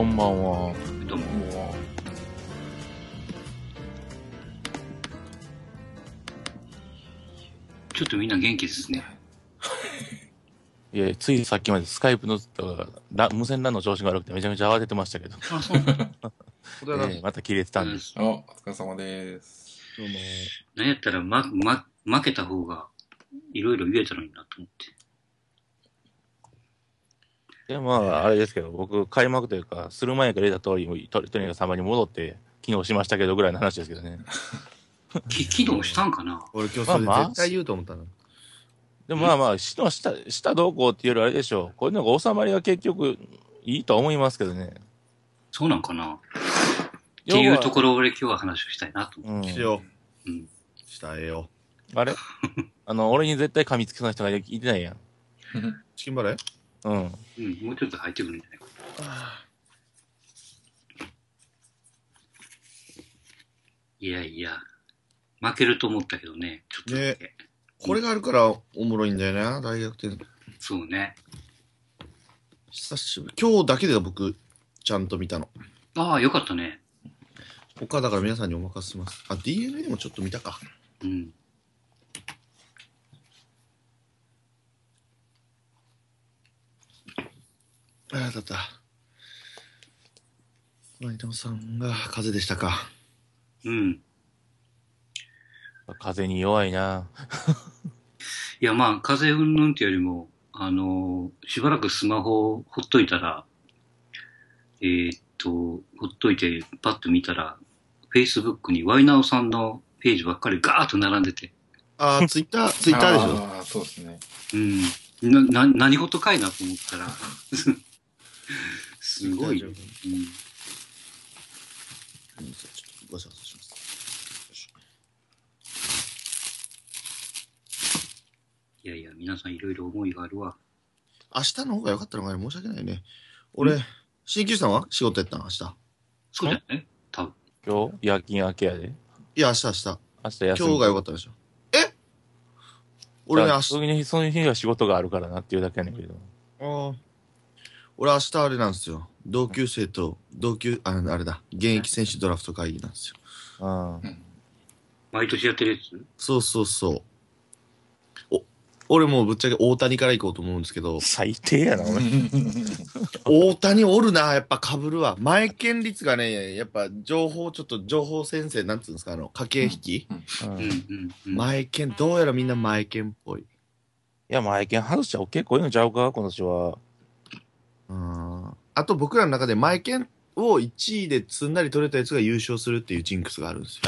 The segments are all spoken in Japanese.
んばんは。 どうも。ちょっとみんな元気ですね。 いや、ついさっきまでスカイプの無線 LAN の調子が悪くてめちゃめちゃ慌ててましたけど。 あ、そうなんだ。 また切れてたんです。 お疲れ様です。 どうも。 なんやったら、負けた方がいろいろ言えたのになと思って。 で、まあ、あれですけど、僕、開幕というか、する前から言った通り、トニーが様に戻って、機能しましたけどぐらいの話ですけどね。 起動したんかな。 俺今日それ絶対言うと思ったの。 でもまあ、下どうこうっていうよりあれでしょう。こういうのが収まりが結局いいとは思いますけどね。 そうなんかな。っていうところを俺今日は話をしたいなと思って。 しよう。ん。 したえよ。 あれ俺に絶対噛みつきそうな人がいてないやん。 チキンバレーうん。 うん、もうちょっと入ってくるんじゃないかな。いやいや、負けると思ったけどね、ちょっとだけ。 これがあるからおもろいんだよな、大学って。 そうね。 久しぶり。今日だけで僕、ちゃんと見たの。 ああ、よかったね。 他だから皆さんにお任せします。あ、DNA もちょっと見たか。 うん。 ああ、だった。前田さんが風邪でしたか。 うん。 風に弱いな。 いや、まあ、風邪うんぬんっていうよりも、しばらくスマホをほっといたら、ほっといて、パッと見たら、Facebook にワイナオさんのページばっかりガーッと並んでて。 ああ、ツイッターでしょ。 ああ、そうですね。 うん。何事かいなと思ったら、すごい。うん。 ちょっとご紹介します。 いやいや、皆さんいろいろ思いがあるわ。 明日の方が良かったのかね、申し訳ないね。俺、鍼灸師さんは仕事やったの明日。 そうじゃない多分。 今日夜勤明けやで。 いや、明日。 明日休み。 今日が良かったでしょ。俺ね、明日。 その日は仕事があるからなっていうだけやねんけど。 ああ。俺明日あれなんですよ。同級生と、あれだ。現役選手ドラフト会議なんですよ。 うん。 毎年やってるやつそう。俺もうぶっちゃけ大谷から行こうと思うんですけど、 最低やな、お前。 大谷おるな、やっぱ被るわ。前剣率がね、やっぱ情報先生、なんつうんですか、駆け引き、 うん。 前剣、どうやらみんな前剣っぽい。 いや、前剣外しちゃ結構いいのちゃうか今年は。 あと僕らの中で前剣を1位ですんなり取れたやつが優勝するっていうジンクスがあるんですよ。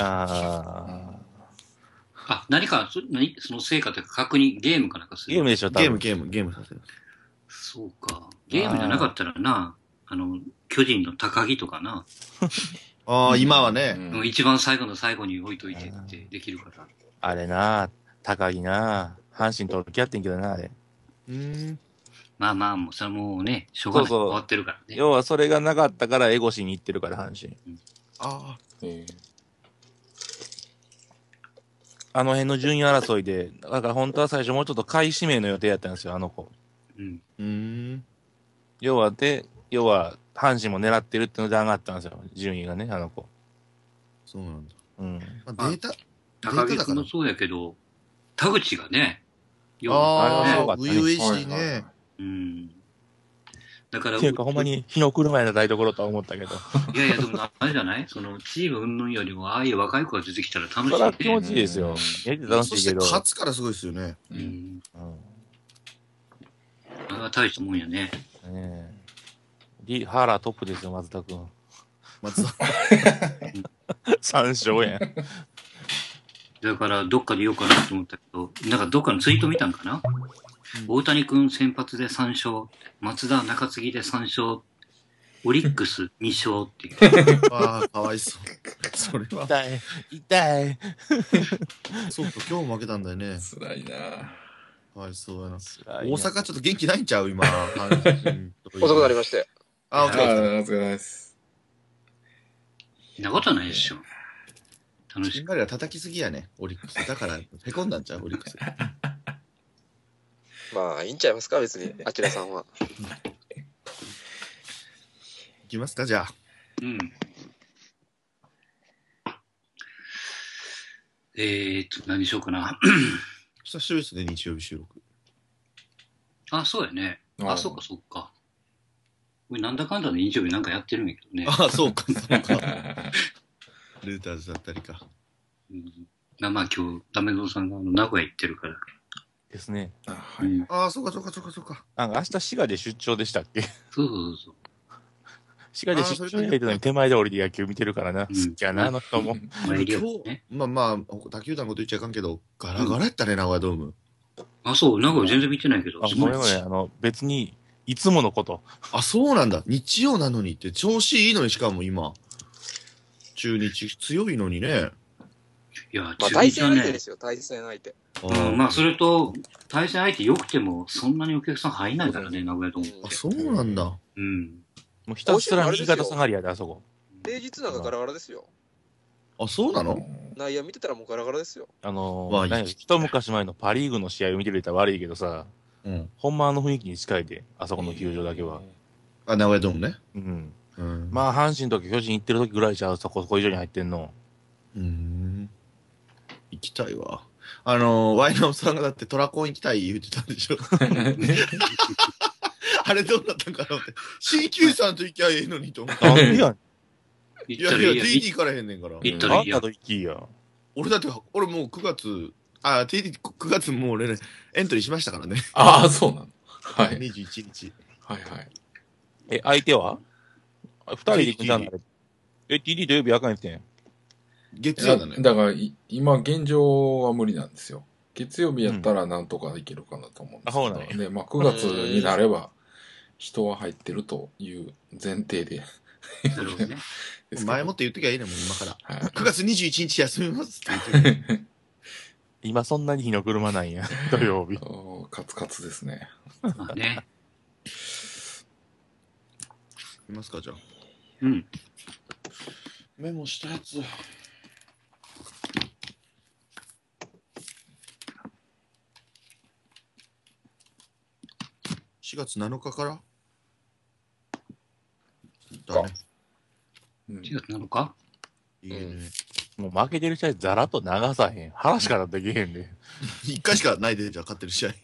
何か、その成果というか確認、ゲームかなんかするゲームでしょ、多分。 ゲームさせる。 そうか。ゲームじゃなかったらな、巨人の高木とかな。 ああ、今はね。 一番最後の最後に置いといてってできるから。 あれな、高木な、阪神とき合ってんけどな、あれ。 まあ、もうそれはもうね、しょうがない。終わってるからね。 要はそれがなかったからエゴシに行ってるから、阪神。 ああ。 あの辺の順位争いで、だから本当は最初もうちょっと下位指名の予定やったんですよ、あの子。要は、阪神も狙ってるってので上がったんですよ、順位がね、あの子。 そうなんだ。 データ高木君もそうやけど、田口がね、 初々しいね。 だから。 っていうか、ほんまに日の車やな台所とは思ったけど。 いや、でもあれじゃないチーム云々よりも、ああいう若い子が出てきたら楽しいね。 それは気持ちいいですよ。やって楽しいけど。 勝つからすごいですよね。 あれは大したもんやね。 ハーラートップですよ、松田君。 松田 3勝やん。 だから、どっかで言おうかなと思ったけど、なんかどっかのツイート見たんかな、大谷君先発で3勝、松田中継ぎで3勝、オリックス2勝っていう。 ああ、かわいそう。それは。 痛い。 そうか、今日負けたんだよね。 辛いな。 かわいそうやな。大阪ちょっと元気ないんちゃう今。 遅くなりまして。 あ、お疲れ様です。 そんなことないでしょ。楽しく。が叩きすぎやね、オリックス。だから、へこんだんちゃう、オリックス。 まあ、いいんちゃいますか、別に、アキラさんは。 きますか、じゃあ。 うん。何しようかな。 久しぶりですね、日曜日収録。 あ、そうやね。 ああそっかそっか。これなんだかんだで日曜日なんかやってるんやけどね。 ああ、そうか、そうか。ルーターズだったりか。 まあ今日、ダメゾウさんが名古屋行ってるから。 ですね。 はい。 うん。 ああ、そうか、そうか、そうか、そうか。 なんか明日滋賀で出張でしたっけ？ そうそうそう。 滋賀で出張やってたのに手前で俺で野球見てるからな。 うん好きやな、あの人も。 まあ、エリア今日、 ね。 まあ、他球団のこと言っちゃいかんけど、ガラガラやったね、名古屋ドーム。 あ、そう、名古屋全然見てないけど。 あ、ごめんごめん。別に、いつものこと。 あ、そうなんだ。日曜なのにって、調子いいのにしかも今。中日強いのにね。 いや、 まあ、 中対日はね戦相手で、すよ、対戦相手。 うん、まあ、それと、対戦相手良くても、そんなにお客さん入んないからね、名古屋ドームっあ、 て。 そうなんだ。 うん。 もうひたすら右肩下がりやで、あそこ。 平日なんかガラガラですよ。 あ、そうなの？ 内野見てたらもうガラガラですよ。 まあ何や一昔前のパリーグの試合を見てくれたら悪いけどさ、 うん。 ほんま雰囲気に近いで、あそこの球場だけは。 あ、名古屋ドームね。 うん。 うん。 まあ、阪神とか巨人行ってる時ぐらいちゃう、そこ以上に入ってんの。 行きたいわ。ワイナオさんがだってトラコン行きたい言ってたんでしょ。あれどうなったんかなって。CQ さんと行きゃええのにと思って。 なんでやん。 行いやいや、 ったらいいや。 TD 行からへんねんから。 行ったらいいやあんた。と行きや。 俺だって、俺もう9月、TD9 月もう俺ね、エントリーしましたからね。 ああ、そうなの。はい。 21日。 はいはい。 相手は二人で行くんじゃない？TD 土曜日あかんやってん。 月曜なのよ。 だから今現状は無理なんですよ。月曜日やったらなんとかできるかなと思うんですけど、 あそうなんやで、まあ9月になれば人は入ってるという前提で。 なるほどね。 ですけど前もって言っときゃいいねんもん、今から。 はい 9月21日休みますって言っときゃ今そんなに日の車なんや。土曜日。 カツカツですね。 まあね。 いますか、じゃあ。 うん。 メモしたやつ。4月7日からだね。 うん 4月7日いいね。 もう負けてる試合ざらっと流さへん。話からできへんで。 1回しかないで、じゃあ勝ってる試合。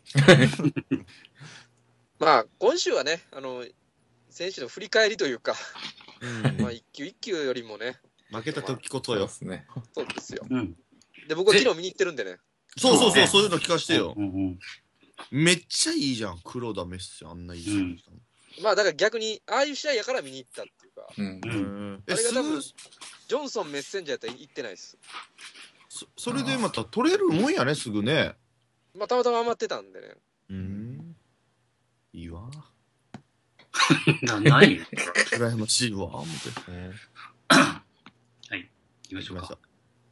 まあ、今週はね、選手の振り返りというか、まあ、一球一球よりもね、 負けた時こそよそうで。すね。 そうですよ。 うん。 で、僕は昨日見に行ってるんでね。 そうそうそう、 そうねそういうの聞かしてよう。んうん。 めっちゃいいじゃん、黒田メッシ、あんないい試合したの。 まあ、だから逆に、ああいう試合やから見に行ったっていうか、 うんう。ん。 すぐあれが多分ジョンソンメッセンジャーやったら行ってないです。 それでまた取れるもんやね、すぐね。 まあ、たまたま余ってたんでね。 いいわ。 何羨ましいわ、思って。 はい。行きましょうか。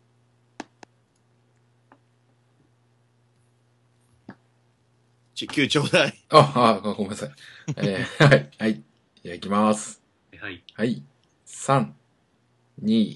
9ちょうだい。 ごめんなさい。はい。はい。じゃあ行きます。 はい。 はい。3、2、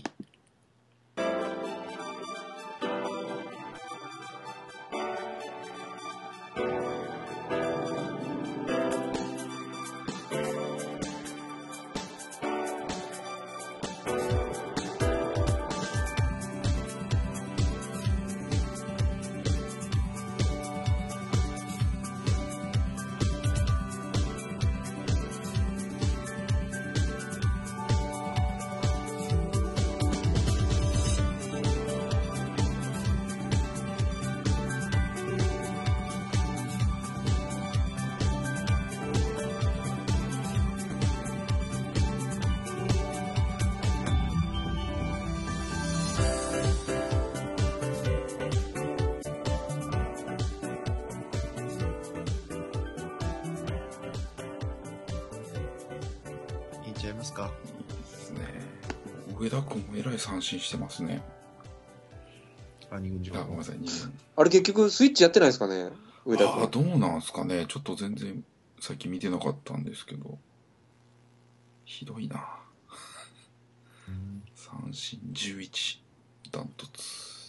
いいんちゃいますか。 ですね。上田君もえらい三振してますね。 2軍時ごめんなさい、2軍。 あれ結局スイッチやってないですかね、上田君。 どうなんすかね。ちょっと全然最近見てなかったんですけど。ひどいな。三振11。ダントツ。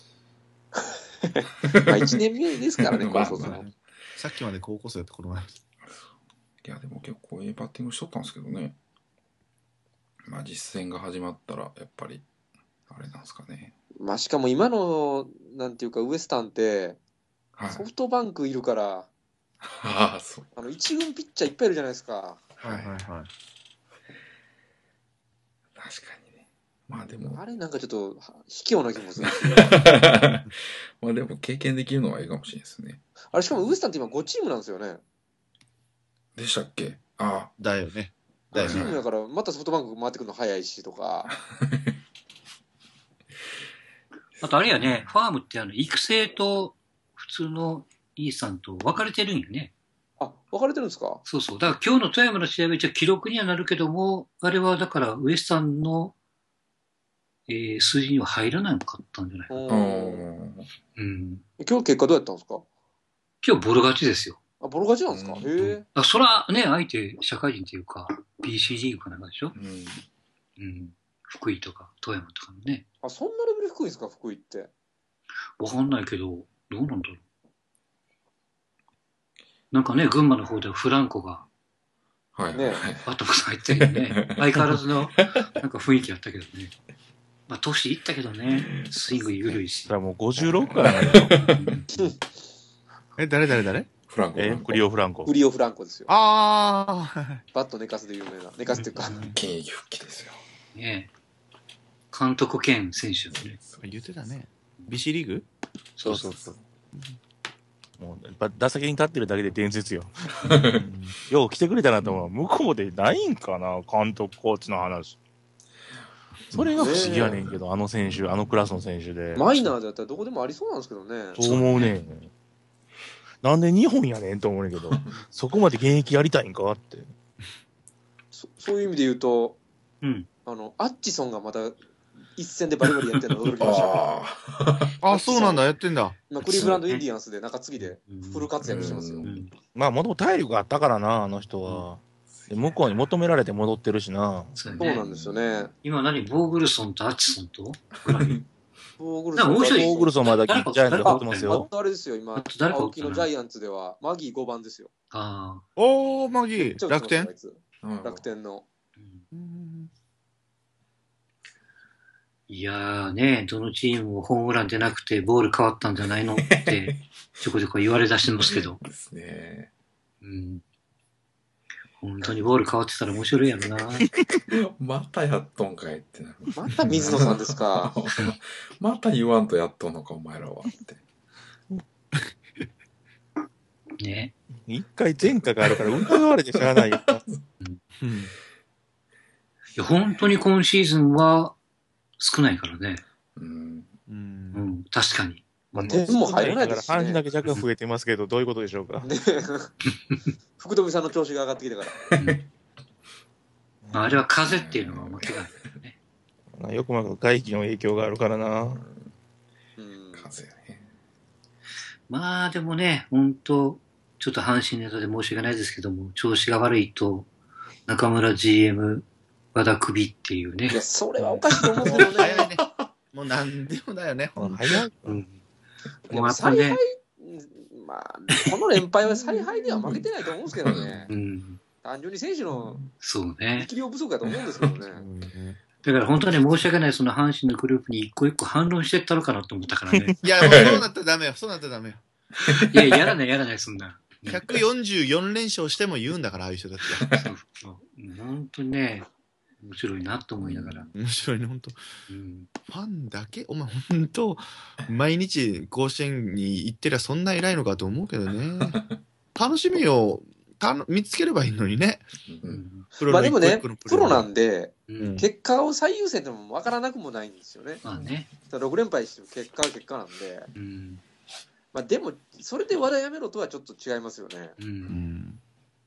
まあ1年目ですからね、 まあ高卒の。 さっきまで高校生やってこの前。 いや、でも結構バッティングしとったんですけどね。 まあ実戦が始まったら、やっぱり、あれなんですかね。 まあしかも今の、なんていうか、ウエスタンって、 はい。 ソフトバンクいるから、 ああ、そう。 一軍ピッチャーいっぱいいるじゃないですか。 はい。 はい。 確かにね。まあでも、 あれなんかちょっと、卑怯な気もする。 まあでも経験できるのはいいかもしれないですね。 あれしかもウエスタンって今5チームなんですよね。 でしたっけ？あだよね。だ 5 よね。 チームだから、またソフトバンク回ってくるの早いしとか。 あとあれやね、ファームって育成と普通のイーサンと分かれてるんよね。 あ、分かれてるんですか？ そうそう。だから今日の富山の試合は一応記録にはなるけども、あれはだからウエスタンの、数字には入らなかったんじゃないかな。 あ。 うん。 今日結果どうやったんですか？ 今日ボロ勝ちですよ。 あ、ボロ勝ちなんですか？ うんへえ。 あ、そらね、相手社会人っていうか、BC リーグかなんかでしょ。 うん。 うん。福井とか富山とかのね。 あ、そんなレベル低いんですか、福井って。 わかんないけど、どうなんだろう。なんかね、群馬の方ではフランコがはい。 ねバットボックス入ってるよね。相変わらずのなんか雰囲気あったけどね。まあ、年いったけどね、スイング緩いしそれ。はもう56からなのよ。 誰フランコ。 クリオ・フランコフ。リオ・フランコですよ。 ああ、 バット寝かすで有名な。寝かすっていうか。 現役復帰ですよ。 ね監督兼選手だね。 言ってたね。BC リーグそうそうそう。 もう打席に立ってるだけで伝説よ。よう来てくれたなと思う。向こうでないんかな、監督、コーチの話。それが不思議やねんけど、あの選手、あのクラスの選手で。 マイナーだったらどこでもありそうなんですけどね。 そう思うねん。なんで日本やねんと思うねんけど、そこまで現役やりたいんかって。 そういう意味で言うと、 うん。 アッチソンがまた一戦でバリバリやってるの驚きました。 ああ、そうなんだ、やってんだ。 今、クリーブランド・インディアンスで中継ぎでフル活躍してますよ。 うん。 まあ、もともと体力があったからな、あの人は。で向こうに求められて戻ってるしな。 そうそうやね。 なんですよね。 今何ボーグルソンとアッチソンとぐらいボーグルなんかもう一人オーグルソンまだジャイアンツで放ってますあよ。 とあれですよ、今あと、誰か青木のジャイアンツでは、マギー5番ですよ。 ああ。 おー、マギー、 めっちゃ打って楽天ますよあいつあ。 楽天の。 うんいやーね、どのチームもホームラン出なくてボール変わったんじゃないのってちょこちょこ言われ出してますけど。 ですね。 うん。本当にボール変わってたら面白いやろな。 またやっとんかいってなる。 また水野さんですか。 また言わんとやっとんのか、お前らはって。 ね。 一回前科があるから疑われてしゃあないよ。 うん。 いや、本当に今シーズンは少ないからね。 うん。 う。 うんん、確かに。 まあ、点も入らないですし阪神だね。 け若干増えてますけど、どういうことでしょうか。 ね福留さんの調子が上がってきたから。 まあ、あれは風っていうのが間違いないよね。 よくまく外気の影響があるからな。 うん。 風ね。 まあでもね、本当ちょっと阪神ネタで申し訳ないですけども、調子が悪いと、中村 GM、和田首っていうねい。や、それはおかしいと思うんですけどね。 早いね。もう何でもだよね、ほんと早い。 うん。 いやもうやっぱりね、 まあ、この連敗は采配には負けてないと思うんですけどねう。ん。 単純に選手のそうね。 力量不足だと思うんですけどね。 だから本当に申し訳ない、その阪神のグループに一個一個反論してったのかなと思ったからね。 いや、もうそうなったらダメよ。そうなったらダメよ。 いや、やらない、やらない、そんな。 144連勝しても言うんだから、ああいう人たちは。 そうそう本当にね、面白いなと思いながら。 面白いね、ほんと。 うん。 ファンだけお前ほんと、毎日甲子園に行ってりゃそんな偉いのかと思うけどね。楽しみを見つければいいのにね。 う。 うんん。 プロのまあでもね一個一個の、 プロなんで、 うん。 結果を最優先でも分からなくもないんですよね。 まあね。 6連敗しても結果は結果なんで。 うん。 まあでも、それで話題やめろとはちょっと違いますよね。 う。 うんん。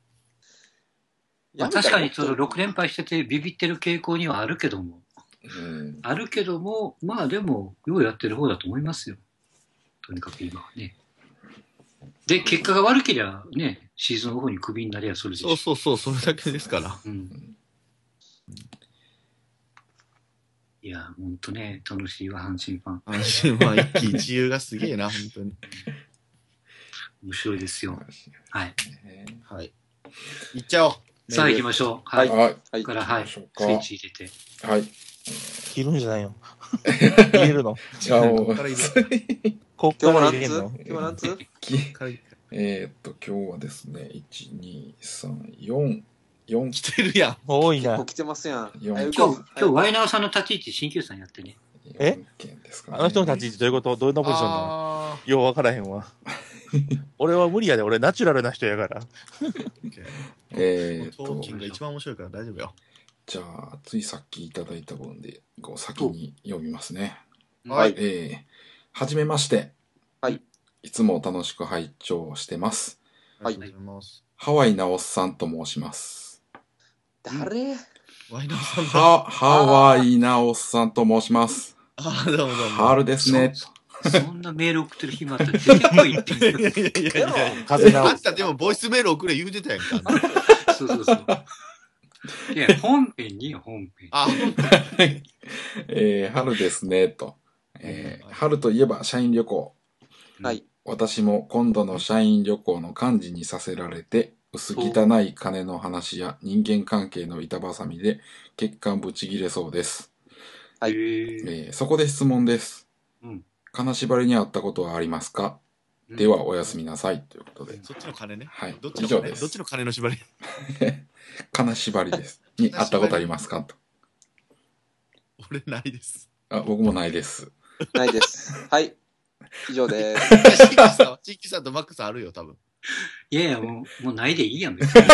まあ、確かにその6連敗しててビビってる傾向にはあるけども、 うん。 あるけども、まあでも、ようやってる方だと思いますよ。とにかく今はね。で、結果が悪ければね、シーズンオフにクビになりゃそれでしょ。 そうそうそう、それだけですから。 うん。いや、ほんとね、楽しいわ、阪神ファン。 阪神は一喜一憂がすげえな、本当に。 面白いですよ。はい。 ねはい。行っちゃおう。 さあ行きましょう。はい。こはい。 はいこから、はい。スイ行きましょうかッチ入れて。 はい。 切るんじゃないよ。入れるの。 じゃあ、 こっから入れこっ今日も何から入れんの。 通今日も何通きから今日はですね、1、2、3、4、4、 来てるやん。 多いな結構。来てますやん。 四はい今日、 はいワイナーさんの立ち位置、新旧さんやってね。 え 4件ですかね。 あの人の立ち位置どういうことどんなポジションなのあよう分からへんわ。俺は無理やで。俺ナチュラルな人やから。 トーキンが一番面白いから大丈夫よ。 じゃあ、ついさっきいただいた分で、先に読みますね。 はい。 はじめまして。 はい。 いつも楽しく拝聴してます。 はいありがとうございます。 ハワイナオスさんと申します。 誰ワイナーさんだ。 ハワイナオスさんと申します。 ああ、どうもどうも。 春ですね。 そんなメール送ってる暇あったら出てこいって。 いやいやいやいやいや。 風直あんたでもボイスメール送れ言うてたやんか。 そうそうそう。いや、本編によ、本編。 あ、 春ですね、と。春といえば社員旅行。 はい。 私も今度の社員旅行の幹事にさせられて、薄汚い金の話や人間関係の板挟みで血管ぶち切れそうです。 はいそこで質問です。 うん金縛りにあったことはありますか？ではおやすみなさい。ということで。 そっちの金ね。 はい。 どっち以上です。 の金どっちの金の縛り金縛りです。にあったことありますかと。 俺ないです。 あ、僕もないです。 ないです。はい。以上です。 チッキさんとマックさんあるよ、多分。 いやいや、もうないでいいやん、別に。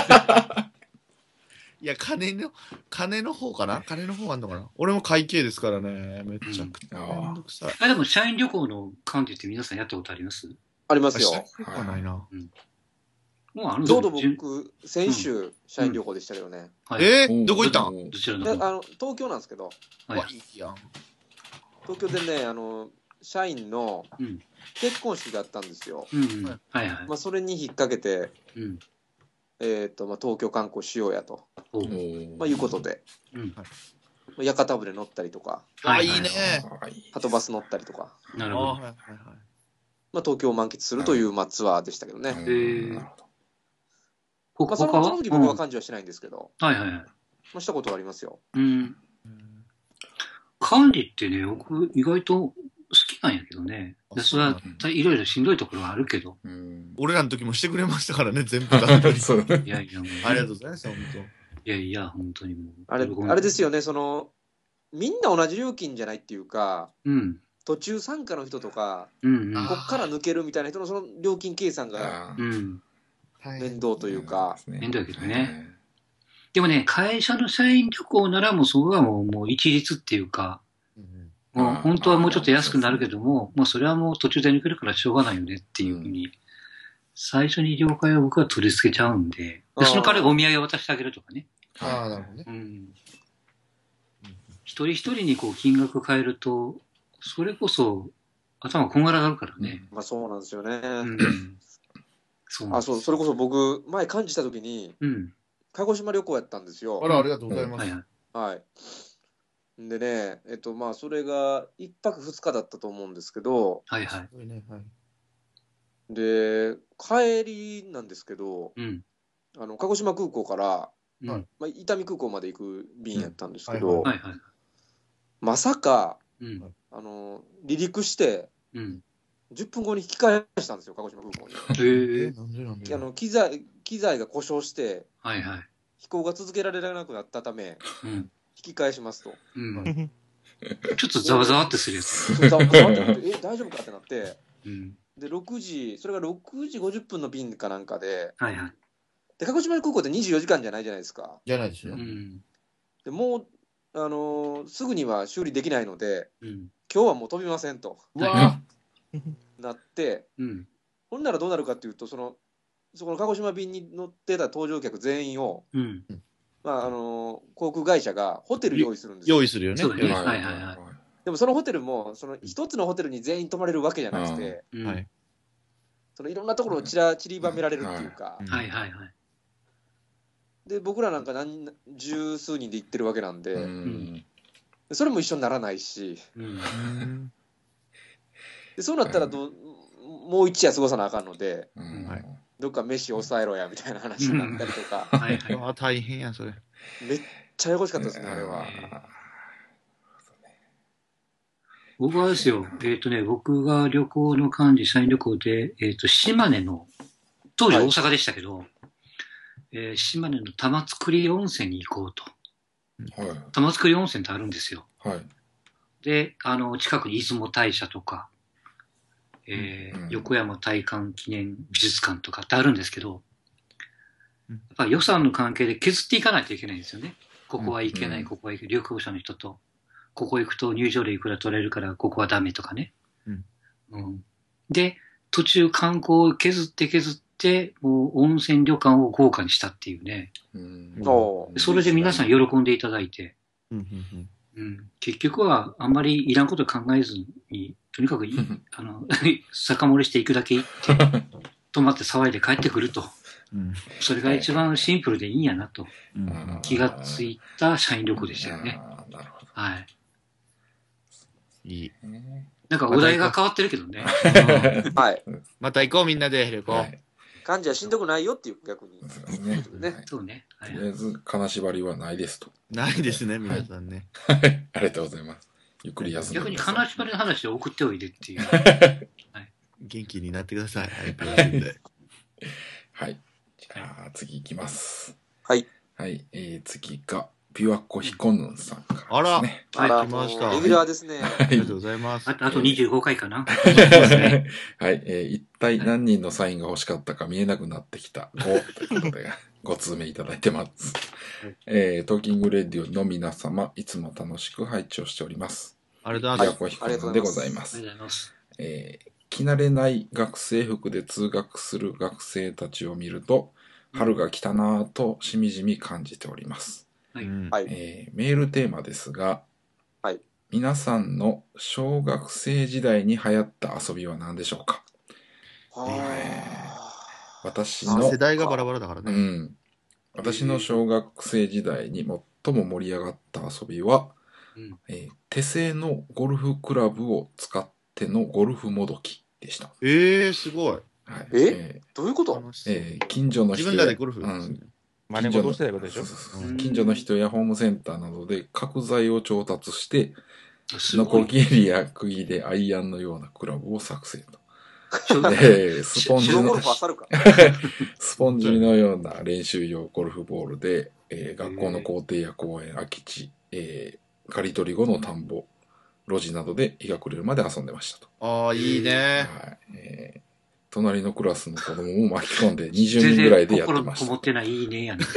いや、金の方かな金の方あんのかな俺も会計ですからね。めちゃくちゃめんどくさい。 あ、でも、社員旅行の幹事って皆さんやったことあります？ ありますよ。 はないな。 もうあるちょうど順僕、先週、社員旅行でしたけどね。 はいどこ行ったんどちらので方？ 東京なんですけど、 はいわ、いいやん。 東京でね、社員のうん結婚式があったんですよ。 うんうん。はいはい。 まあ、それに引っ掛けて、 うん。 まあ、東京観光しようやと、 おうまあ、いうことで、 うん。 まあ屋形船乗ったりとか、 はいいいね。 はとバス乗ったりとか、 なるほど。 はいはいはい。 まあ、東京を満喫するという、まあ、ツアーでしたけどね。 ーまあ、 そ他はの時僕は幹事はしないんですけど、 はいはいはい。 まあ、したことはありますよ。 うん。管理ってね、僕意外と好きなんやけどね。でそれはいろいろしんどいところはあるけど。 俺らの時もしてくれましたからね、全部段取り。 そうね。 いやいや、もう、 ありがとうございます、本いやいや、本当にもう。 あれですよね、みんな同じ料金じゃないっていうか、 うん。 途中参加の人とか、 うんうん。 こっから抜けるみたいな人のその料金計算がうん。 当。 面倒というか、 面倒やけどね。でもね、会社の社員旅行ならもうそこはもう一律っていうか、もう本当はもうちょっと安くなるけども、まあそれはもう途中で抜けるからしょうがないよねっていうふうに、最初に了解を僕は取り付けちゃうんで、でその代わりお土産を渡してあげるとかね。 ああ、なるほどね。 うん。一人一人にこう金額変えると、それこそ頭こんがらがるからね。 まあそうなんですよね。 うん。そうなんですそう、それこそ僕、前感じた時に、 うん。 鹿児島旅行やったんですよ。 あら、ありがとうございますはい。はい。 はい。でね、まあそれが1泊2日だったと思うんですけど、 はいはい。 すごいね、はい。 で、帰りなんですけど、 うん。 鹿児島空港から、 うん。 はいまあ、伊丹空港まで行く便やったんですけうんど、 はいはい。 まさか、 うん。 離陸して、 うん。 10分後に引き返したんですよ、鹿児島空港に。 へえ。 なんでなんで機材が故障して、 はいはい。 飛行が続けられなくなったため、 うん。 引き返しますと。 うん。ちょっとざわざわってするやつ。 そうざわざわってなって大丈夫かってなって、 うん。 で、それが6時50分の便かなんかで、 はいはい。 で、鹿児島空港って24時間じゃないじゃないですか。 じゃないですよ。 うん。 でもう、すぐには修理できないので、 うん。 今日はもう飛びませんとうわなって、 うん。 ほんならどうなるかっていうと、そこの鹿児島便に乗ってた搭乗客全員を、 うん。 まあ航空会社がホテル用意するんですよ。 用意するよね。 そうだね用意はいはいはいでもそのホテルも、一つのホテルに全員泊まれるわけじゃなくて、 うん。 ははいい。 いろんなところを散りばめられるっていうか、 はいはい。 で、僕らなんか十数人で行ってるわけなんで、 うんそれも一緒にならないし、 うん。 でそうなったらもう一夜過ごさなあかんので、 うんはいどっか飯抑えろやみたいな話になったりとか、 はいはい。 ああ、大変や、それ。 めっちゃややこしかったですね、あれは。 僕はですよ、僕が旅行の幹事、社員旅行で、島根の、当時大阪でしたけど、島根の玉造温泉に行こうと。 はい。 玉造温泉ってあるんですよ。 はい。 で、近くに出雲大社とか、 うん横山大観記念美術館とかってあるんですけど、 うんやっぱり予算の関係で削っていかないといけないんですよね。ここは行けない、 うんここは行けない、旅行者の人と、ここ行くと入場料いくら取れるから、ここはダメとかね。うんで、途中観光を削って削って、もう温泉旅館を豪華にしたっていうね。 うんおそれで皆さん喜んでいただいて、 うんうん結局はあんまりいらんこと考えずに、とにかく酒盛りしていくだけ行って、泊まって騒いで帰ってくると。 うんそれが一番シンプルでいいんやなとうんうん気がついた社員旅行でしたよね。 あーなるほどはい。 いい。 ね。 なんかお題が変わってるけどね。 はい。 また行こう、みんなで旅行。 はい。 患者はしんどくないよっていう逆に。 そうですね。 ねはいそうね。はいとりあえず、金縛りはないですと。 ないですね、皆さんね。 はい。ありがとうございます。ゆっくり休んで逆にください。 金縛りの話を送っておいでっていう。 元気になってください。早く休んで。 はい。じゃあ、次行きます。 はい。 はい。次が、ピュアコヒコヌンさんからですね。 あらはいあら、 来ましたもうレギュラーですね。 ありがとうございます。 あと25回かな。 はい、一体何人のサインが欲しかったか見えなくなってきた5ということで、ご通名いただいてます。トーキングレディオの皆様、いつも楽しく拝聴しております。 ありがピュアとうございコヒコヌンでございますあり。がとうございます。 着慣れない学生服で通学する学生たちを見ると、春が来たなぁとしみじみ感じております。 はいうんはい。 メールテーマですが、 はい。 皆さんの小学生時代に流行った遊びは何でしょうか？私の世代がバラバラだからね。 うん。私の小学生時代に最も盛り上がった遊びは、 うん手製のゴルフクラブを使ってのゴルフもどきでした。 すごい。 はい、 どういうこと？ 楽しそう近所の人自分らでゴルフ。 うん真似事してたことでしょ。 そうそうそううん近所の人やホームセンターなどで角材を調達して、 すごい。 ノコギリや釘でアイアンのようなクラブを作成と。 小スポンジのプロゴルファー去るか。 スポンジのような練習用ゴルフボールで、学校の校庭や公園、空き地、刈り取り後の田んぼ、路地などで日が暮れるまで遊んでましたと。 ああ、いいね。 はい隣のクラスの子供も巻き込んで20人ぐらいでやってまし心こもってないいいねやね。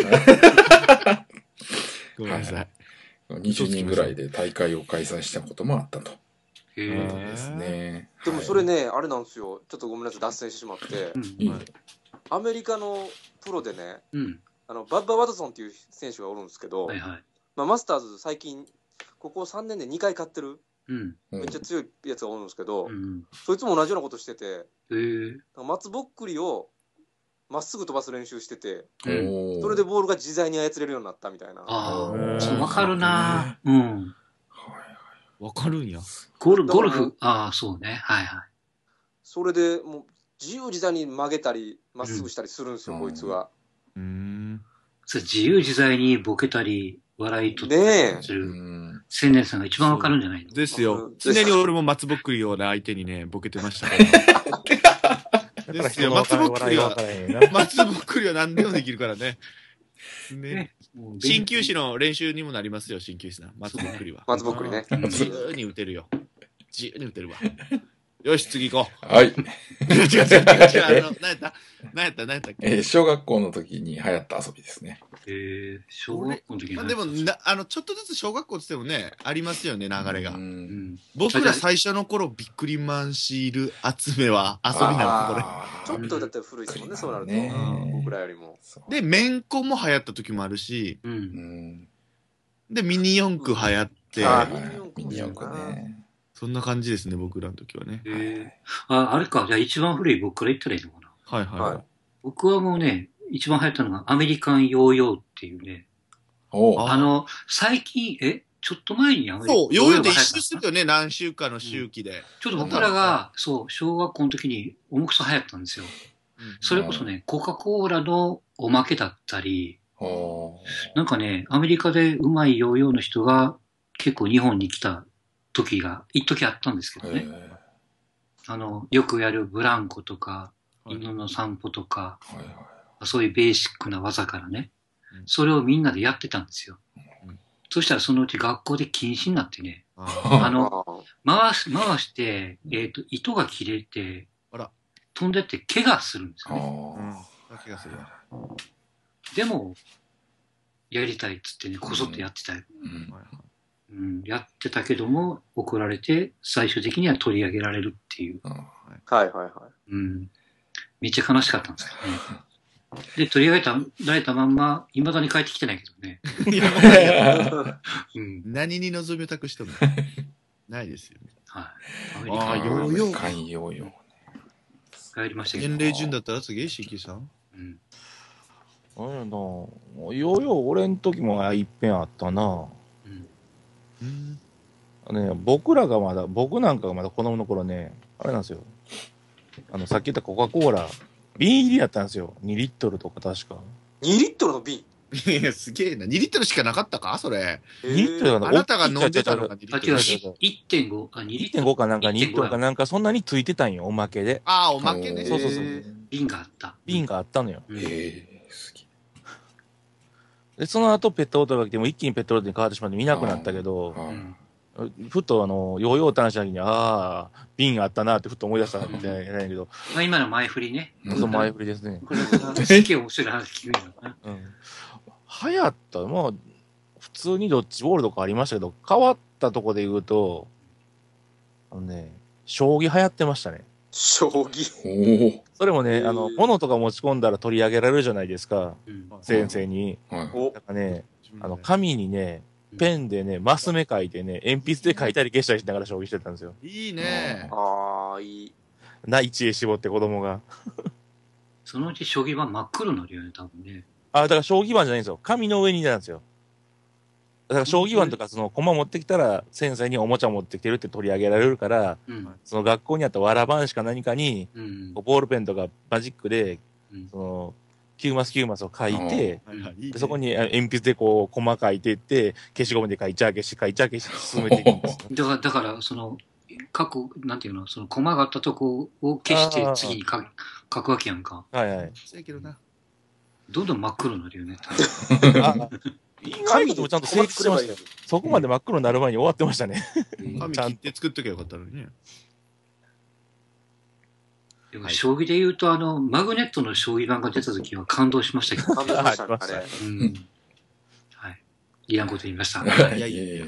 ごめんなさい。 た。20人ぐらいで大会を開催したこともあったと。 へいうことえ。 ですね。 でもそれね、あれなんですよ。ちょっとごめんなさい、脱線してしまってう。んいいはいアメリカのプロでね、 うん。 バッバ・ワトソンっていう選手がおるんですけど、 はいはい。 まあ、マスターズ最近、ここ3年で2回勝ってる、 うん。 うんめっちゃ強いやつがおるんですけど、 うん。 そいつも同じようなことしてて、 へえ。 松ぼっくりをまっすぐ飛ばす練習してて、 おーそれでボールが自在に操れるようになったみたいな。 あへあ、 ーわかるな。うん。 はいわかるんや。 ゴルフ、ああ、そうね。はいはい。 それでもう自由自在に曲げたり、まっすぐしたりするんですよ、 うんこいつは。 それ自由自在にボケたり、笑い取っねえたりする。 うん青年さんが一番わかるんじゃないのですようん。 常に俺も松ぼっくりをね、相手にね、ボケてましたから。ですよ、松ぼっくりは、松ぼっくりは何でもできるからね。ね、 もう鍼灸師の練習にもなりますよ、鍼灸師な。松ぼっくりは。 松ぼっくりね。 うん自由に打てるよ。自由に打てるわ。よし、次行こはい。 う。違う違う違う違う。何やったっけ小学校の時に流行った遊びですね。 小学校の時にまあでもちょっとずつ小学校って言ってもね、ありますよね、流れがう。 うんん。 僕ら最初の頃、ビックリマンシール集めは遊びなの、これ。 あーちょっとだったら古いですもんね、そうなると。 ね僕らよりも。 そうで、めんこも流行った時もあるし、 う。 うんん。 で、ミニ四駆流行って、 あはいミニ四駆ね。 そんな感じですね、僕らの時はね。 あれか。じゃあ一番古い僕から言ったらいいのかな。 はいはい。 はい僕はもうね、一番流行ったのがアメリカンヨーヨーっていうね。 おうあ最近、ちょっと前にアメリカンそう、ヨーヨーでが流行った一周するよね、何週かの周期で。 ちょっと僕らが、そう、小学校の時に重くそ流行ったんですよ。 それこそね、コカ・コーラのおまけだったり、なんかね、アメリカでうまいヨーヨーの人が結構日本に来た時が、一時あったんですけどね。よくやるブランコとか、犬の散歩とか、そういうベーシックな技からね、それをみんなでやってたんですよ。そしたらそのうち学校で禁止になってね、回して、糸が切れて、飛んでって怪我するんですよね。 気がするわ。 でも、やりたいっつってね、こそっとやってたよ。やってたけども、怒られて、最終的には取り上げられるっていう。 はいはいはい。 めっちゃ悲しかったんですけどね。で、取り上げられたまんま、未だに帰ってきてないけどね。 何に望みを託してもないですよね。 はい。アメリカヨーヨー。 帰りましたけど。 年齢順だったら次、シキさん。 あれやな、ヨーヨー俺ん時もいっぺんあったな。僕なんかがまだ子供の頃ね、あれなんですよ。さっき言ったコカ・コーラ、瓶入りだったんですよ。2リットルとか確か。 2リットルの瓶いや、すげえな。2リットルしかなかったかそれ。 2リットルあなたが飲んでたのが2リットル。 1.5、2リットル。 1.5かなんか2リットルかなんかそんなについてたんよ、おまけで。 おまけね。 そう。 瓶があった。 瓶があったのよ。 好き。 で、その後ペットボトルが来ても一気にペットボトルに変わってしまって見なくなったけど、ふとヨーヨーって話した時に、瓶があったなってふと思い出したんじゃないけど。 今の前振りね。 そう、前振りですね。 これがすっげえ面白い話聞くんだな。 流行った、普通にドッジボールとかありましたけど、変わったとこで言うと、将棋流行ってましたね。 将棋それもね、物とか持ち込んだら取り上げられるじゃないですか。先生に。だからね、紙にね、ペンでね、マス目書いてね、鉛筆で書いたり消したりしながら将棋してたんですよ。 いいね。 いい。 内知恵絞って子供が。 そのうち将棋盤真っ黒になるよね、多分ね。 だから将棋盤じゃないんですよ。紙の上になんですよ。だから将棋盤とか駒持ってきたら先生におもちゃ持ってきてるって取り上げられるから、その学校にあったわら盤しか何かに、ボールペンとかマジックで、9マス9マスを書いて、そこに鉛筆でコマ書いていって、消しゴムで書いちゃ消し進めていくんですよ。 だから、なんていうの、そのコマがあったとこを消して次に書くわけやんか。 そうやけどな。 どんどん真っ黒になるよね。 意外とちゃんと成立してましたよ。そこまで真っ黒になる前に終わってましたね。 紙切って作っときゃよかったのにね。 でも将棋で言うと、マグネットの将棋盤が出た時は感動しましたけど。 感動しましたね、あれ。 はい。いらんこと言いました。 いや。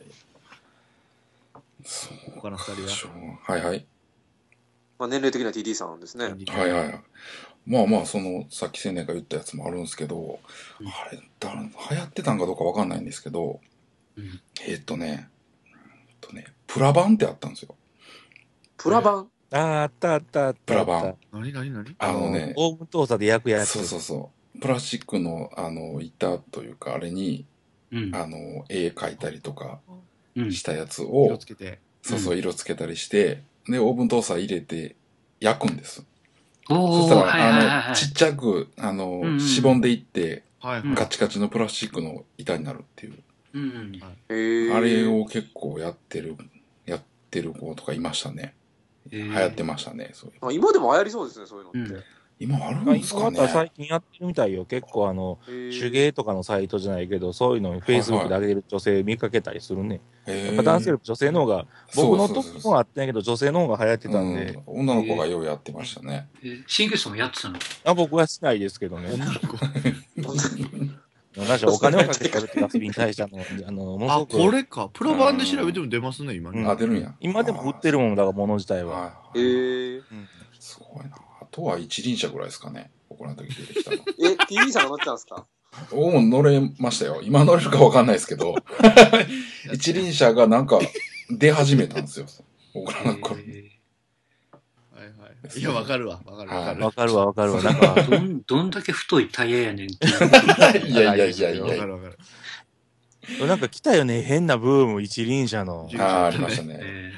他の二人ははい。 年齢的には TD さんですね。 はい。さっき青年が言ったやつもあるんですけど、あれ、流行ってたんかどうかわかんないんですけど、プラバンってあったんですよ。 プラバンあった。 プラバン。 何オーブントースターで焼くやつ。 そう。プラスチックの、板というか、あれに、絵描いたりとかしたやつを、 色つけて。 色つけたりして、で、オーブントースター入れて焼くんです。 そしたら、ちっちゃく、しぼんでいって、ガチガチのプラスチックの板になるっていう。あれを結構やってる子とかいましたね。流行ってましたね。 今でも流行りそうですね、そういうのって。 今あるんですかね。 最近やってるみたいよ。結構手芸とかのサイトじゃないけど、そういうのに Facebook で上げる女性見かけたりするね。やっぱ男性より女性の方が、僕の時もあったんやけど、女性の方が流行ってたんで。 女の子がようやってましたね。 シングスもやってたの？ 僕はしないですけどね。女の子。お金をかけてるって遊びに対してこれか。プラバンで調べても出ますね、今ね。 出るんや。 今でも売ってるもんだから、物自体は。 すごいな。あとは一輪車ぐらいですかね。僕の時出てきたの。 TV さんが乗ってたんですか？ も乗れましたよ。今乗れるかわかんないですけど。一輪車がなんか出始めたんですよ。僕らの頃に。 いや、わかるわ。 わかるわ。なんか、 どんだけ太いタイヤやねんって。 いや。 わかる。 なんか来たよね、変なブーム、一輪車の。 ありましたね。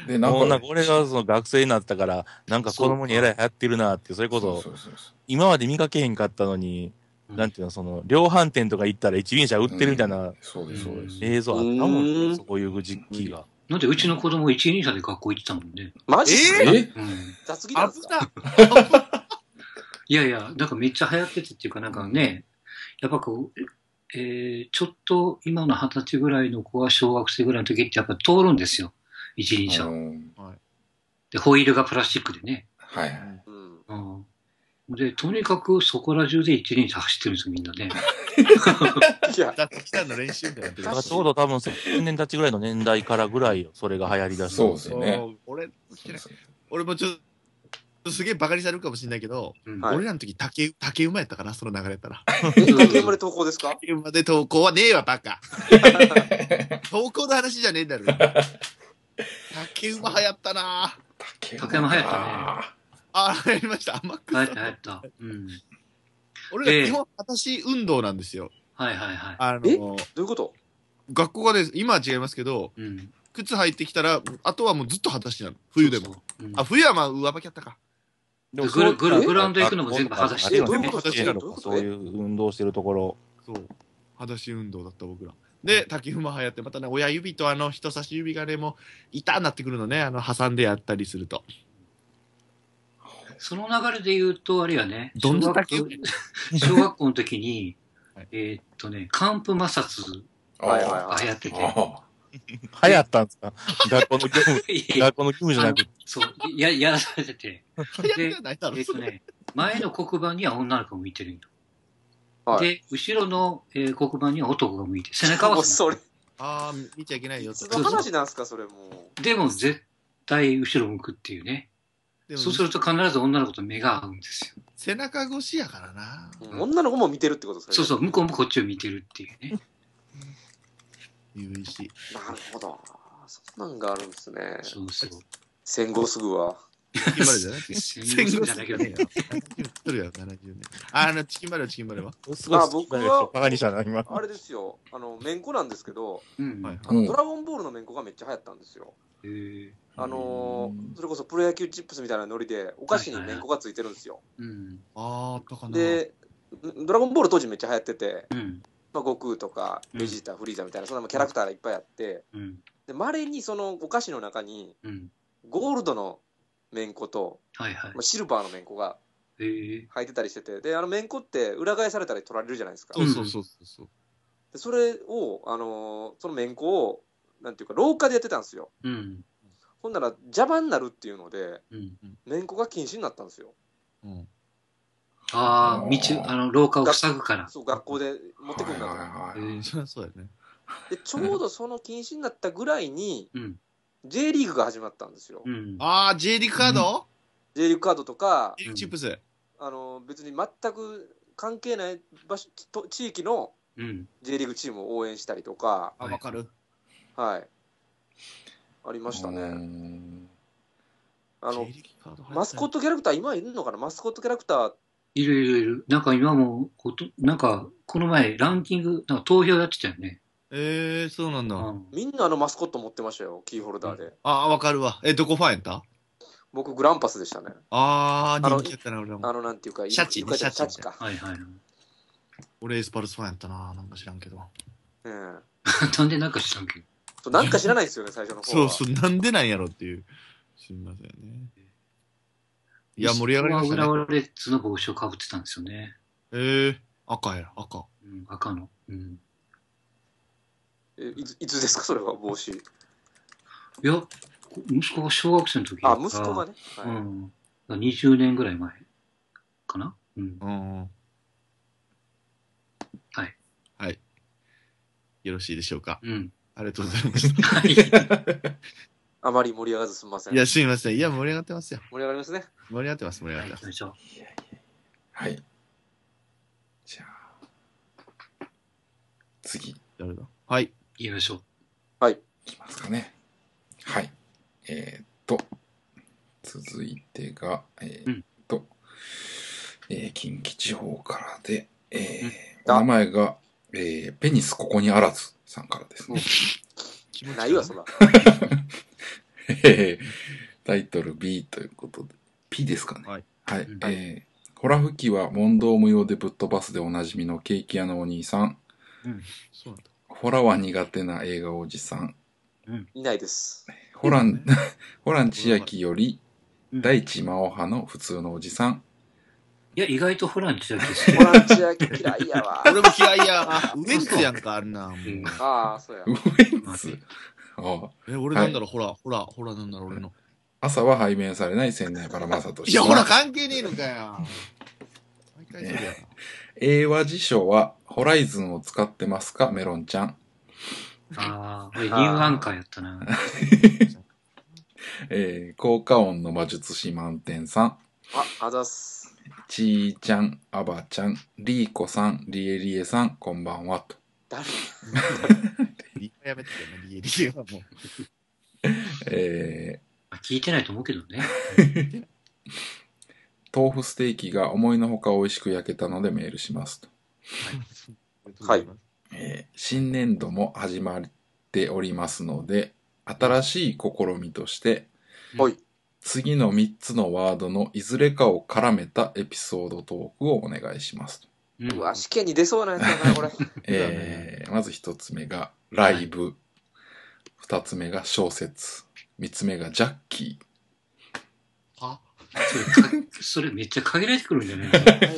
で、 もうなんか俺がその学生になったから、なんか子供にえらい流行ってるなって、それこそ、今まで見かけへんかったのに、なんていうの、その、量販店とか行ったら一輪車売ってるみたいな映像あったもんね、そういう時期が。 なんでうちの子供一輪車で学校行ってたもんね。 マジ雑技なんですか？ いやいや、なんかめっちゃ流行っててっていうかなんかね、やっぱこう、ちょっと今の20歳ぐらいの子が小学生ぐらいの時ってやっぱ通るんですよ。一輪車。で、ホイールがプラスチックでね。 はい。 で、とにかくそこら中で一輪車走ってるんですよ、みんなね。 いや、だって来たの練習みたいなってる。 ちょうど多分1000年経ちぐらいの年代からぐらいよ、それが流行りだした。 そうですね。 俺もちょっとすげえバカにされるかもしれないけど、俺らの時竹馬やったかな、その流れたら。 竹馬で投稿ですか？ 竹馬で投稿はねえわ、バカ。投稿の話じゃねえんだろ。竹馬流行ったな。 竹馬流行ったね。 流行りました。 流行った。 俺ら基本、私運動なんですよ。 はいはいはい。 どういうこと？ 学校がです。今は違いますけど、靴履いてきたら、あとはもうずっと裸足なの。冬でも。冬はまあ上履きやったか。 グラウンド行くのも全部裸足で。 全部裸足なのか、そういう運動してるところ。 そう。裸足運動だった僕ら。で、竹馬流行って、またね、親指と人差し指がね、もう、痛になってくるのね、挟んでやったりすると。 その流れで言うと、あれやね、 どんな竹小学校の時に、寒風摩擦が流行ってて。 流行ったんですか？学校の義務じゃなくて。 そう、やらされてて。で、前の黒板には女の子も見てるんよ。で、後ろの黒板には男が向いて、背中はそれ。 見ちゃいけないよ。 その話なんすか、それもう。でも絶対後ろ向くっていうね。そうすると必ず女の子と目が合うんですよ。 背中越しやからな。 女の子も見てるってことですか？ そうそう、向こうもこっちを見てるっていうね。 優しい。 なるほど。そんなんがあるんですね。 そうそう。 戦後すぐは。 チキンバルじゃない？ 戦後じゃないけどね。 チキンバルは僕は、 バカにしたな、今。 あれですよ。めんこなんですけど、 ドラゴンボールのめんこがめっちゃ流行ったんですよ。それこそプロ野球チップスみたいなノリで、お菓子にめんこがついてるんですよ。 あったかな。 で、ドラゴンボール当時めっちゃ流行ってて、悟空とかベジータ、フリーザみたいな、そんなキャラクターがいっぱいあって、で、稀にそのお菓子の中に、ゴールドのめんこと、シルバーのめんこが入ってたりしてて、で、めんこって裏返されたら取られるじゃないですか。 そう。 で、それを、そのめんこを、なんていうか、廊下でやってたんですよ。ほんなら邪魔になるっていうので、めんこが禁止になったんですよ。 廊下を塞ぐから。 そう、学校で持ってくるんだと。 そうやね。 で、ちょうどその禁止になったぐらいに、J リーグが始まったんですよ。 J リーグカード？ J リーグカードとか、 チップス。 別に全く関係ない場所、地域の J リーグチームを応援したりとか。 わかる。 はい。ありましたね。マスコットキャラクター今いるのかな？マスコットキャラクター。 いる。なんか今も、なんかこの前ランキング、なんか投票やってたよね。 そうなんだ。 みんなマスコット持ってましたよ、キーホルダーで。 わかるわ。どこファンやった？ 僕、グランパスでしたね。 人気やったな、俺も。 なんていうか、 シャチか。 はいはい。 俺エスパルスファンやったな、なんか知らんけど。 なんでなんか知らんけど。 なんか知らないですよね、最初の方は。 そう、なんでなんやろっていう。すみませんね。いや、盛り上がりましたね。 浦和レッズの帽子をかぶってたんですよね。 赤や、赤。 赤の。 いつですか、それは、帽子。いや、息子が小学生の時。 息子がね。 20年ぐらい前かな。 はい。よろしいでしょうか。ありがとうございました。 あまり盛り上がらずすみません。 いや、すみません。いや、盛り上がってますよ。 盛り上がりますね。 盛り上がってます。 はい。じゃあ、次。 誰だ？はい。 言いましょう。 はい。 いきますかね。はい。続いてが、近畿地方からで、お名前が、ペニスここにあらずさんからですね。 ないわ、そら。 タイトル B ということで。P ですかね。 はい。 はい。ホラ吹きは問答無用でぶっ飛ばすでおなじみのケーキ屋のお兄さん。 そうなんだ。 ホラは苦手な映画おじさん。 いないです。 ホラン千秋より、大地真央派の普通のおじさん。 いや、意外とホラン千秋好き。 ホラン千秋嫌いやわ。 俺も嫌いや。ウエンツやんか、あんな。 ああ、そうや。 ウエンツ。 俺なんだろう、ホラなんだろう、俺の。 朝は排便されない千年原正俊。 いや、ほら、関係ねえのかよ。毎回それや。 英和辞書は、ホライズンを使ってますか、メロンちゃん。 ああ、俺ニューアンカーやったな。 効果音の魔術師満点さん。 あざす。 ちーちゃん、あばちゃん、りーこさん、りえりえさん、こんばんは、と。 誰リエやめてよね、リエはもう。 聞いてないと思うけどね。 豆腐ステーキが思いのほか美味しく焼けたのでメールしますと。 はい。 新年度も始まっておりますので、新しい試みとして、 はい。 次の3つのワードのいずれかを絡めたエピソードトークをお願いしますと。 うわ、試験に出そうなやつだな、これ。 まず1つ目がライブ、2つ目が小説、3つ目がジャッキー。はそれめっちゃ限られてくるんじゃない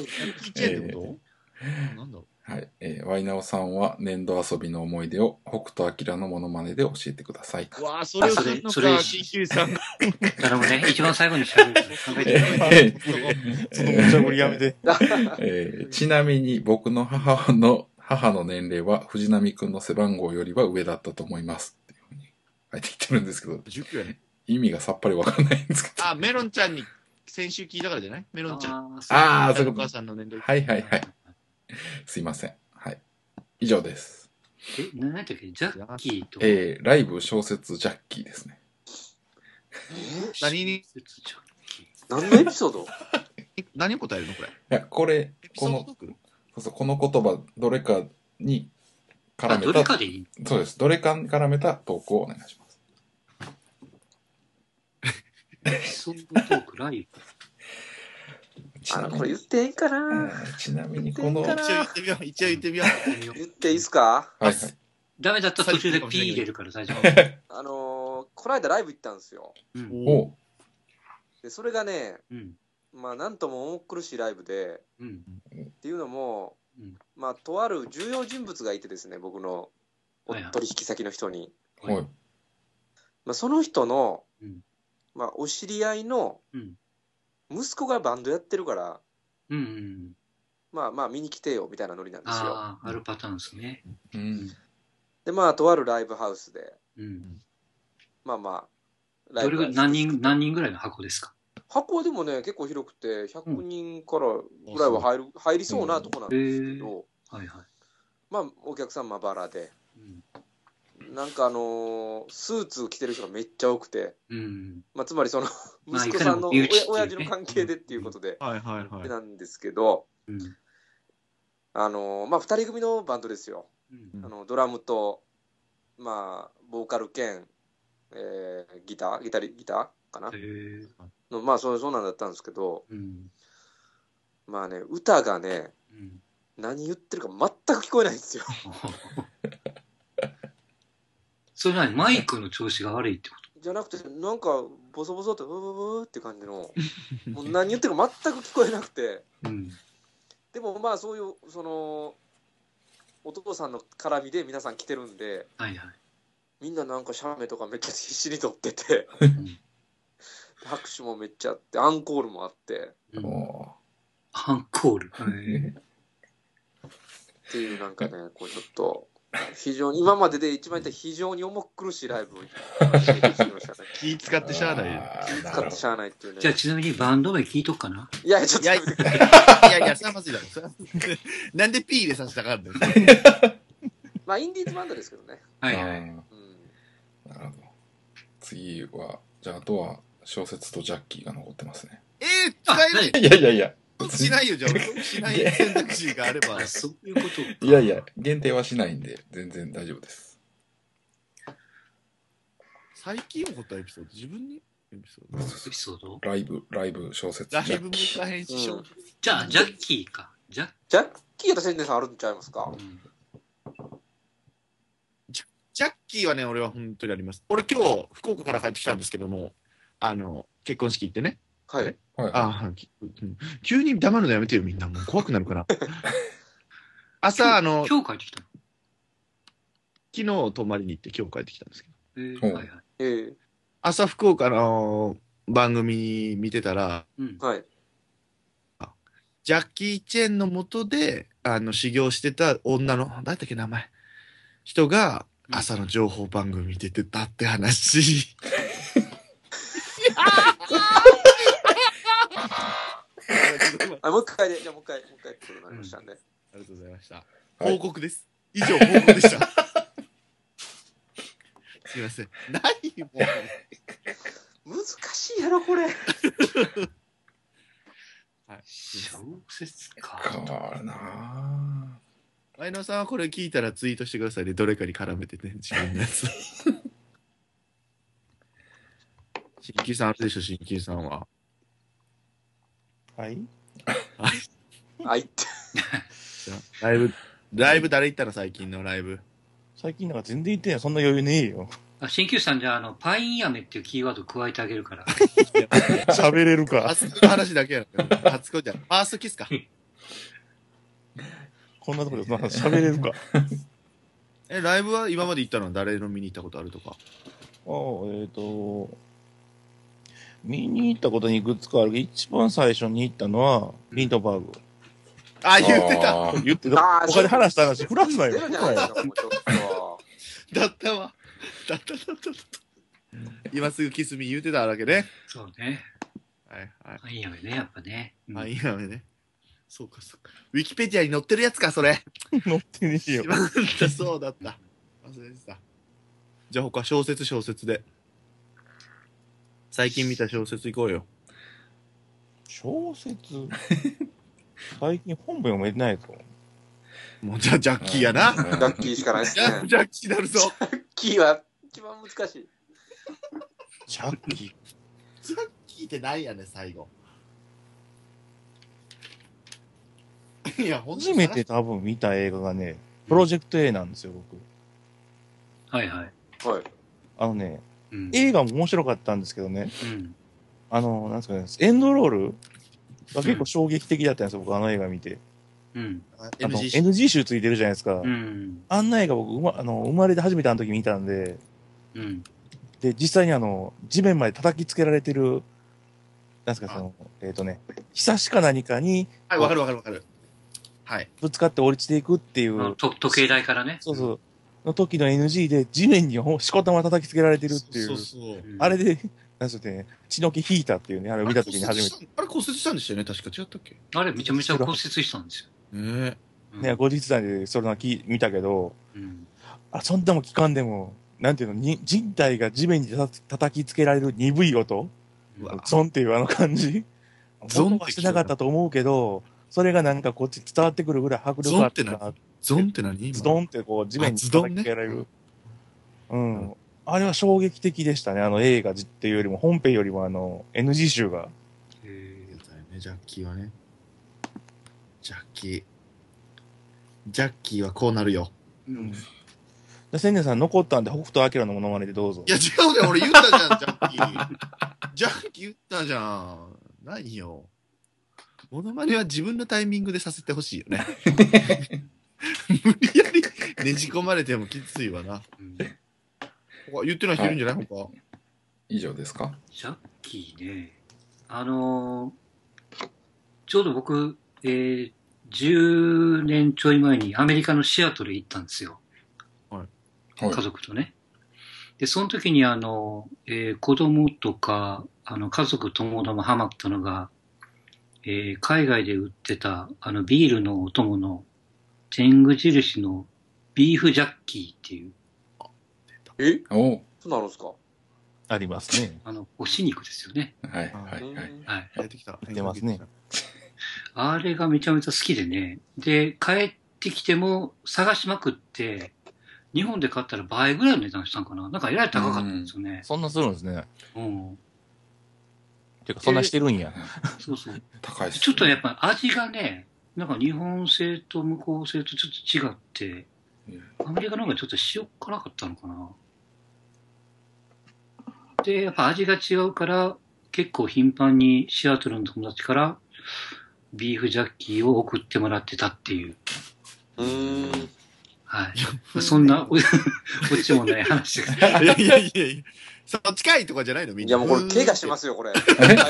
なんだろう。 はい。ワイナオさんは年度遊びの思い出を北斗晶のモノマネで教えてください。 うわぁ、それをするのか、 それ緊急さんが。 頼むね。一番最後に喋るから考えてくれ。 その無茶ぶりやめて。 ちなみに僕の母の年齢は藤波くんの背番号よりは上だったと思います。っていうふうに書いてきてるんですけど、 19やね。 意味がさっぱりわかんないんですけど。 あ、メロンちゃんに先週聞いたからじゃないメロンちゃん。 ああ、そういうお母こと。 さんの年齢。 はいはいはい。すいません。はい。以上です。 何だっけジャッキーと。 ライブ小説ジャッキーですね。 何に何のエピソード何答えるのこれ。 いや、これ、この言葉、どれかに絡めた。 どれかでいい？ そうです。どれかに絡めた投稿をお願いします。 エピソードトークライブ。 これ言っていいかなちなみにこの。 一応言ってみよう。 言っていいっすか？ はいはい。 ダメだったら途中でピー入れるから大丈夫。 この間ライブ行ったんですよ。 おで、それがね、まあ、なんとも重苦しいライブで、っていうのも、まあ、とある重要人物がいてですね、僕の取引先の人に。 はい。 まあ、その人の、まあ、お知り合いの、息子がバンドやってるから、まあまあ見に来てよみたいなノリなんですよ。 あるパターンですね。 で、まあ、とあるライブハウスで、まあまあ、 ライブハウス。何人ぐらいの箱ですか？ 箱はでもね、結構広くて、100人からぐらいは入りそうなとこなんですけど、まあ、お客さんまばらで、なんかスーツ着てる人がめっちゃ多くて、まあ、つまりその息子さんの親父の関係でっていうことでなんですけど、まあ2人組のバンドですよ。ドラムと、まあ、ボーカル兼、ギターかなの、まあそうなんだったんですけど、まあね、歌がね、何言ってるか全く聞こえないんですよ。 それ何マイクの調子が悪いってことじゃなくて、なんかボソボソとブブブって感じの、もう何言ってるか全く聞こえなくて、でもまあそういうそのお父さんの絡みで皆さん来てるんで、みんななんか写メとかめっちゃ必死に撮ってて、拍手もめっちゃあって、アンコールもあって、 アンコールっていうなんかね、こうちょっと非常に今までで一番言った非常に重苦しいライブを気使ってしゃあないよ。 気使ってしゃあないっていうね。 じゃあちなみにバンド名聞いとくかな。 いやちょっといやそれはまずいだろ。なんで P 入れさせたかんだよ。 まあインディーズバンドですけどね。 なるほど。次はじゃああとは小説とジャッキーが残ってますね。 使えない。 いやしないよ、じゃあ。しない選択肢があれば。 そういうこと。 いや限定はしないんで全然大丈夫です。 最近起こったエピソード、自分にエピソードライブ小説。 ライブ向かへんし、 じゃあ、ジャッキーか。 ジャッキーと千年さんあるんちゃいますか？ ジャッキーはね、俺は本当にあります。俺今日、福岡から帰ってきたんですけども、結婚式行ってね。 はい。 急に黙るのやめてよ、みんな。もう怖くなるから。朝、 今日帰ってきたの昨日泊まりに行って今日帰ってきたんですけど。 はいはい。 朝、福岡の番組見てたら、 はい。 ジャッキー・チェンの下で、修行してた女の、何だっけ名前。人が、朝の情報番組見ててたって話。 もう一回ってことになりましたね。 ありがとうございました。報告です。以上、報告でした。すいません。何もう。難しいやろ、これ。 はい。 小説か。 変わるなぁ。 前野さんはこれ聞いたらツイートしてくださいね。どれかに絡めてね、自分のやつ。新規さんあるでしょ、新規さんは。 はい。 はいって。 ライブ誰行ったの最近のライブ。 最近なんか全然言ってんやそんな余裕ねえよ。 新旧さんじゃあ、パイン飴っていうキーワード加えてあげるから。 喋れるか。 初恋の話だけやろ。初恋じゃん。ファーストキスか。 こんなところで喋れるか。 ライブは今まで行ったのは誰の見に行ったことあるとか？ 見に行ったことにいくつかあるけど、一番最初に行ったのは、リンドバーグ。 あ、言ってた。 言ってた。他で話した話、フランスなんよ。 だったわ。だった。今すぐキスミ言うてたわけね。 そうね。 はいはい。 パイン飴ね、やっぱね。 パイン飴ね。そうかそうか。ウィキペディアに載ってるやつか、それ。 載ってねえよ。 そうだった。忘れてた。じゃあ他、小説で。最近見た小説行こうよ。 小説最近本文読めてないぞ。 もうじゃあジャッキーやな。 ジャッキーしかないですね。 ジャッキーなるぞ。 ジャッキーは一番難しい。 ジャッキー。 ジャッキーって何やねん、最後。いや、 初めて多分見た映画がね、プロジェクト A なんですよ、僕。 はいはい。 はい。 映画も面白かったんですけどね。なんですかね、エンドロールが結構衝撃的だったんですよ、僕あの映画見て。NG 集ついてるじゃないですか。あんな映画僕、生まれて初めてあの時見たんで、で、実際に地面まで叩きつけられてる、なんですか、ひさしか何かに、 はい、わかる。はい。 ぶつかって降りていくっていう。 時計台からね。 そうそう。の時の NG で地面にしこたま叩きつけられてるっていう。あれで、なんすね、血の気引いたっていうね、見た時に初めて。 あれ骨折したんでしたよね、確か違ったっけ？ あれめちゃめちゃ骨折したんですよ。 ね、後日談でそれの見たけど、そんなも聞かんでも、なんていうの、人体が地面に叩きつけられる鈍い音、ゾンっていう感じ。ゾンはしてなかったと思うけど、それがなんかこっち伝わってくるぐらい迫力あったな。 ゾンって何？ ズドンってこう地面に叩きつけられる。あれは衝撃的でしたね、映画っていうよりも、本編よりもNG 集が。 ジャッキーはね。ジャッキーはこうなるよ。 千年さん残ったんで、北斗晶のモノマネでどうぞ。 いや違うね、俺言ったじゃん、ジャッキー。ジャッキー言ったじゃん。何よ。モノマネは自分のタイミングでさせてほしいよね。無理やりねじ込まれてもきついわな。言ってない人いるんじゃない？他。 以上ですか？ ジャッキーね。ちょうど僕、10年ちょい前にアメリカのシアトルへ行ったんですよ。家族とね。で、その時に子供とか、家族ともどもハマったのが、海外で売ってた、ビールのお供の、天狗印のビーフジャッキーっていう。 そうなるんですか？ ありますね。 干し肉ですよね。 はい。 出てきた。 出ますね。 あれがめちゃめちゃ好きでね。で、帰ってきても探しまくって、 日本で買ったら倍ぐらいの値段したんかな。なんかえらい高かったんですよね。 そんなするんですね。 うん。 てか、そんなしてるんや。 そうそう。 高いっすね。 ちょっとやっぱ味がね、なんか日本製と向こう製とちょっと違って、アメリカの方がちょっと塩辛かったのかな。で、やっぱ味が違うから、結構頻繁にシアトルの友達からビーフジャッキーを送ってもらってたっていう。はい。そんなオチもない話です。 いやいやいやいや。そっちかいとかじゃないのみんな。 いやもうこれ怪我しますよ、これ。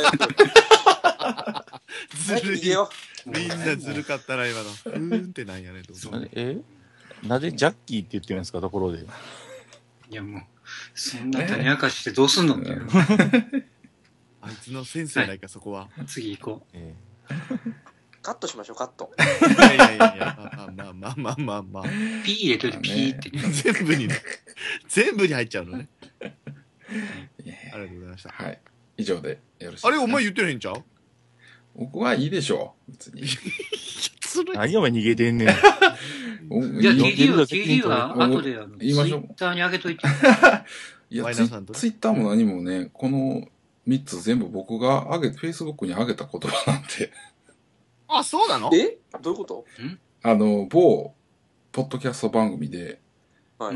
ずるい。みんなずるかったな、今の。ってなんやねんと。 なぜジャッキーって言ってるんですか、ところで。 いやもう、そんな種明かしてどうすんのっていう。 あいつのセンスやないか、そこは。 次行こう。 カットしましょう、カット。 いやいやいや、まあ。 ピー入れといてピーってね。 全部に入っちゃうのね。ありがとうございました。 はい。以上でよろしいですか。 あれ、お前言ってるへんちゃう？ 僕はいいでしょう。別に。 何お前逃げてんねん。 じゃあ、KD は後で言いましょう。 ツイッターに上げといて。 いや、ツイッターも何もね、この3つ全部僕がFacebook に上げた言葉なんで。 あ、そうなの？ どういうこと？ 某、ポッドキャスト番組で、 はい、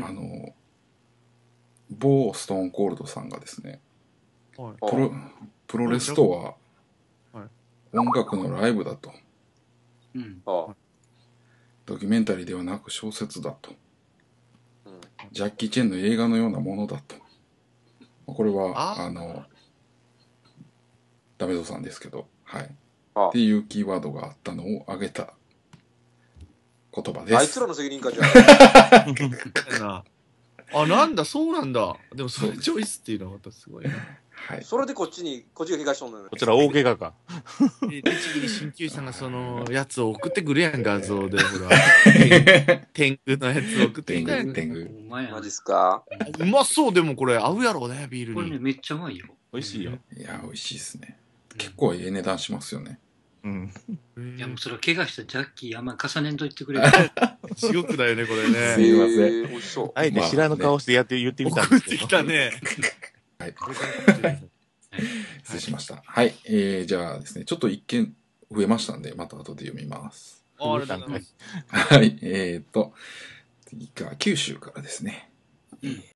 某ストーンコールドさんがですね、 はい、 プロレスとは、音楽のライブだと。 うん、 ドキュメンタリーではなく小説だと。ジャッキー・チェンの映画のようなものだと。これは、ダメドさんですけど、はい。っていうキーワードがあったのを挙げた言葉です。 あいつらの責任かじゃあ。あ、なんだ、そうなんだ。でもそれチョイスっていうのはまたすごいな。 はい。それでこっちが怪我しとんのよ。 こちら大怪我か。 律儀に鍼灸師さんがそのやつを送ってくるやん、画像で。ほら。天狗のやつを送ってきたやん。 天狗。 マジっすか？ うまそう、でもこれ合うやろうね、ビールに。 これね、めっちゃうまいよ。 美味しいよ。 いや、美味しいですね。結構ええ値段しますよね。 うん。 いや、もうそれは怪我したジャッキーあんま重ねんと言ってくれ。 地獄だよね、これね。 すいません。 美味しそう。 あえて知らぬ顔して言ってみたんですけど。 送ってきたね。 はい。失礼しました。はい。じゃあですね、ちょっと一件増えましたんで、また後で読みます。 あれだな。 はい。次が九州からですね。